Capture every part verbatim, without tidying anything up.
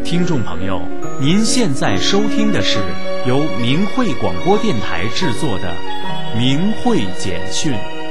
听众朋友，您现在收听的是由明慧广播电台制作的《明慧简讯》。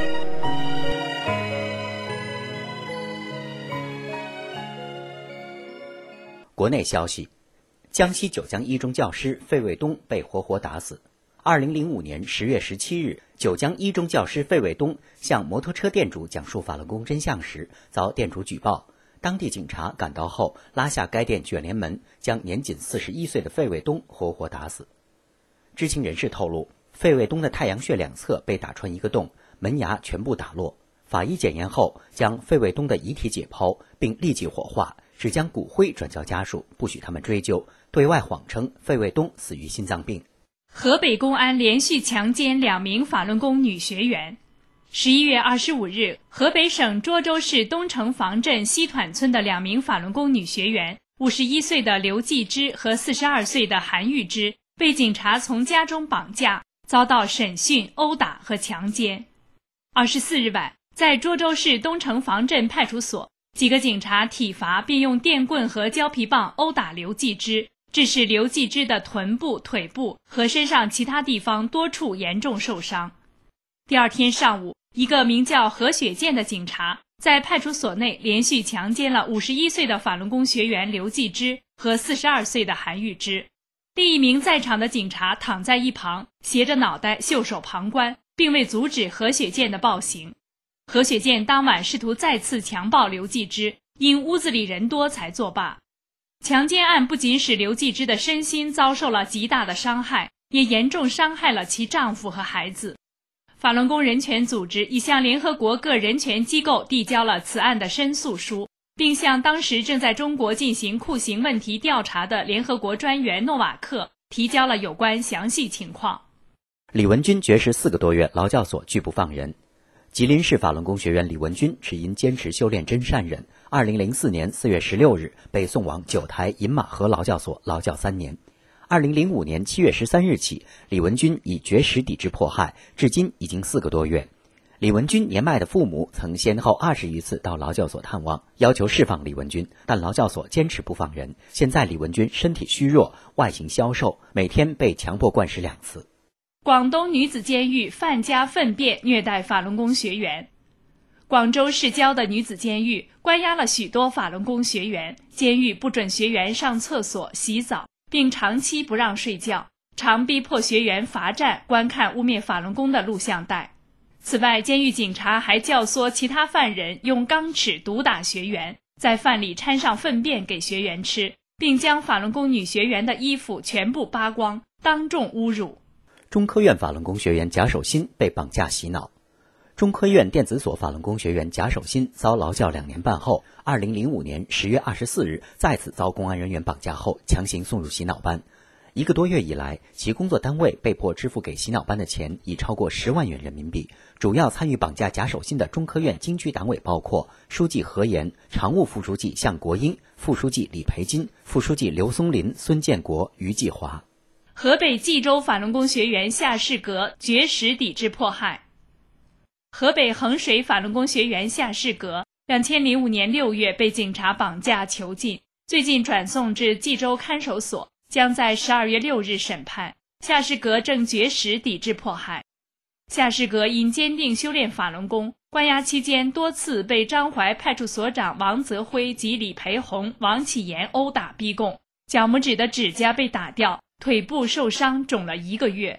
国内消息，江西九江一中教师费卫东被活活打死。二零零五年十月十七日，九江一中教师费卫东向摩托车店主讲述法轮功真相时，遭店主举报。当地警察赶到后，拉下该店卷帘门，将年仅四十一岁的费卫东活活打死。知情人士透露，费卫东的太阳穴两侧被打穿一个洞，门牙全部打落。法医检验后，将费卫东的遗体解剖，并立即火化，只将骨灰转交家属，不许他们追究，对外谎称费卫东死于心脏病。 河北公安连续强奸两名法轮功女学员。十一月二十五日，河北省涿州市东城房镇西团村的两名法轮功女学员，五十一岁的刘继芝和四十二岁的韩玉芝，被警察从家中绑架，遭到审讯、殴打和强奸。二十四日晚，在涿州市东城房镇派出所，几个警察体罚并用电棍和胶皮棒殴打刘继芝，致使刘继芝的臀部、腿部和身上其他地方多处严重受伤。第二天上午，一个名叫何雪健的警察在派出所内连续强奸了五十一岁的法轮功学员刘继芝和四十二岁的韩玉芝。另一名在场的警察躺在一旁，斜着脑袋袖手旁观，并未阻止何雪健的暴行。何雪健当晚试图再次强暴刘继芝，因屋子里人多才作罢。强奸案不仅使刘继芝的身心遭受了极大的伤害，也严重伤害了其丈夫和孩子。法轮功人权组织已向联合国各人权机构递交了此案的申诉书，并向当时正在中国进行酷刑问题调查的联合国专员诺瓦克提交了有关详细情况。 李文军绝食四个多月，劳教所拒不放人。吉林市法轮功学员李文军只因坚持修炼真善忍，二零零四年四月十六日被送往九台饮马河劳教所劳教三年。二零零五年七月十三日起，李文军以绝食抵制迫害，至今已经四个多月。李文军年迈的父母曾先后二十余次到劳教所探望，要求释放李文军，但劳教所坚持不放人。现在李文军身体虚弱，外形消瘦，每天被强迫灌食两次。 广东女子监狱范家粪便虐待法轮功学员。广州市郊的女子监狱关押了许多法轮功学员，监狱不准学员上厕所、洗澡，并长期不让睡觉，常逼迫学员罚站观看污蔑法轮功的录像带。此外，监狱警察还教唆其他犯人用钢尺毒打学员，在饭里掺上粪便给学员吃，并将法轮功女学员的衣服全部扒光，当众侮辱。 中科院法轮功学员贾守新被绑架洗脑。中科院电子所法轮功学员贾守新遭劳教两年半后，二零零五年十月二十四日再次遭公安人员绑架后强行送入洗脑班。一个多月以来，其工作单位被迫支付给洗脑班的钱已超过十万元人民币。主要参与绑架贾守新的中科院京区党委包括书记何岩、常务副书记向国英、副书记李培金、副书记刘松林、孙建国、于继华。 河北冀州法轮功学员夏世革绝食抵制迫害。河北衡水法轮功学员夏世革二零零五年六月被警察绑架囚禁，最近转送至冀州看守所，将在十二月六日审判。夏世革正绝食抵制迫害。夏世革因坚定修炼法轮功，关押期间多次被张淮派出所长王泽辉及李培红、王启言殴打逼供，脚拇指的指甲被打掉，腿部受伤肿了一个月。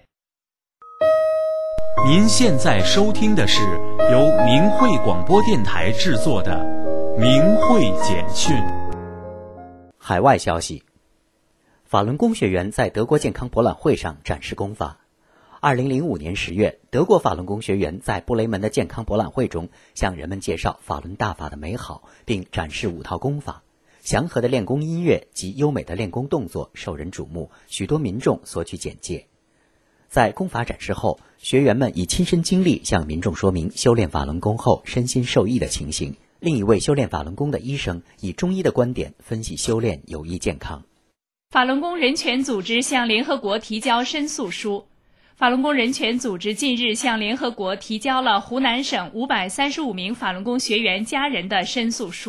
您现在收听的是由明慧广播电台制作的《明慧简讯》。 海外消息，法轮功学员在德国健康博览会上展示功法。二零零五年十月，德国法轮功学员在布雷门的健康博览会中向人们介绍法轮大法的美好，并展示五套功法。祥和的练功音乐及优美的练功动作受人瞩目，许多民众索取简介。在功法展示后，学员们以亲身经历向民众说明修炼法轮功后身心受益的情形。另一位修炼法轮功的医生以中医的观点分析修炼有益健康。 法轮功人权组织向联合国提交申诉书。法轮功人权组织近日向联合国提交了湖南省五百三十五名法轮功学员家人的申诉书。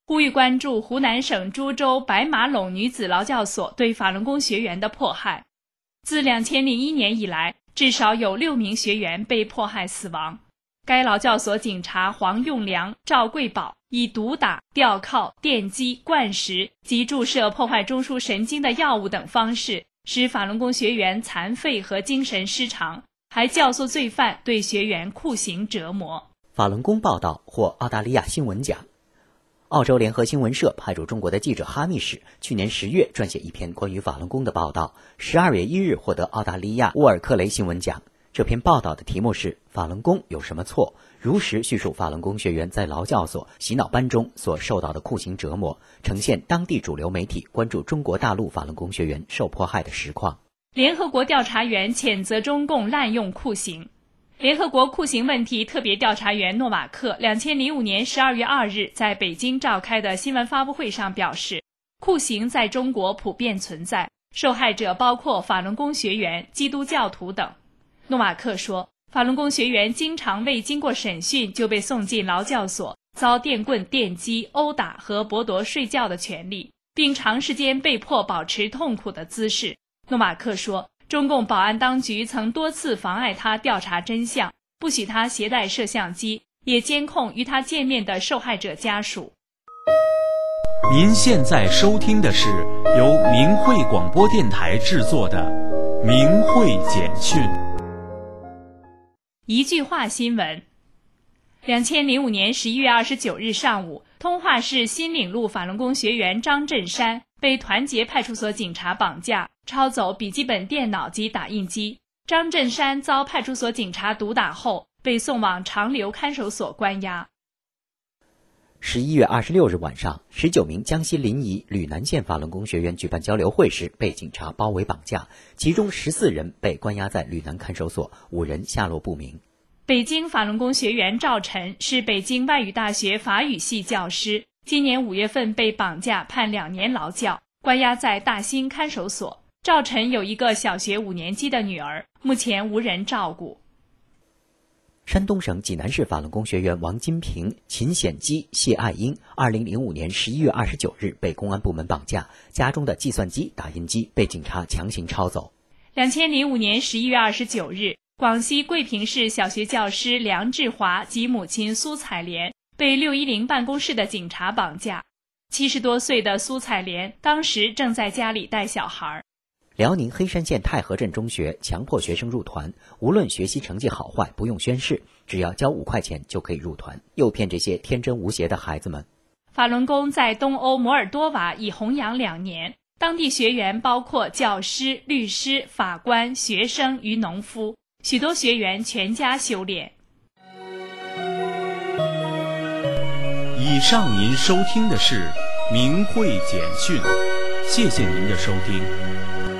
呼吁关注湖南省株洲白马陇女子劳教所对法轮功学员的迫害。自两千零一年以来，至少有六名学员被迫害死亡。该劳教所警察黄用良、赵贵宝以毒打、吊铐、电击、灌食及注射破坏中枢神经的药物等方式，使法轮功学员残废和精神失常，还教唆罪犯对学员酷刑折磨。 法轮功报道获澳大利亚新闻奖。澳洲联合新闻社派驻中国的记者哈密什去年十月撰写一篇关于法轮功的报道，十二月一日获得澳大利亚沃尔克雷新闻奖。这篇报道的题目是法轮功有什么错，如实叙述法轮功学员在劳教所、洗脑班中所受到的酷刑折磨，呈现当地主流媒体关注中国大陆法轮功学员受迫害的实况。 联合国调查员谴责中共滥用酷刑。联合国酷刑问题特别调查员诺瓦克两千零五年十二月二日在北京召开的新闻发布会上表示，酷刑在中国普遍存在，受害者包括法轮功学员、基督教徒等。诺瓦克说，法轮功学员经常未经过审讯就被送进劳教所，遭电棍、电击、殴打和剥夺睡觉的权利，并长时间被迫保持痛苦的姿势。诺瓦克说，中共保安当局曾多次妨碍他调查真相，不许他携带摄像机，也监控与他见面的受害者家属。 您现在收听的是由明慧广播电台制作的《明慧简讯》。 一句话新闻。两千零五年十一月二十九日上午，通化市新领路法轮功学员张振山被团结派出所警察绑架，抄走笔记本电脑及打印机。张振山遭派出所警察毒打后，被送往长留看守所关押。 十一月二十六日晚上，十九名江西临沂吕南县法轮功学员举办交流会时被警察包围绑架，其中十四人被关押在吕南看守所，五人下落不明。 北京法轮功学员赵晨是北京外语大学法语系教师，今年五月份被绑架判两年劳教，关押在大兴看守所。赵晨有一个小学五年级的女儿，目前无人照顾。 山东省济南市法轮功学员王金平、秦显基、谢爱英，二零零五年十一月二十九日被公安部门绑架，家中的计算机、打印机被警察强行抄走。 两千零五年十一月二十九日，广西桂平市小学教师梁志华及母亲苏彩莲被六一零办公室的警察绑架。七十多岁的苏彩莲当时正在家里带小孩。 辽宁黑山县太和镇中学强迫学生入团，无论学习成绩好坏不用宣誓，只要交五块钱就可以入团，诱骗这些天真无邪的孩子们。 法轮功在东欧摩尔多瓦已弘扬两年，当地学员包括教师、律师、法官、学生与农夫，许多学员全家修炼。 以上您收听的是明慧简讯，谢谢您的收听。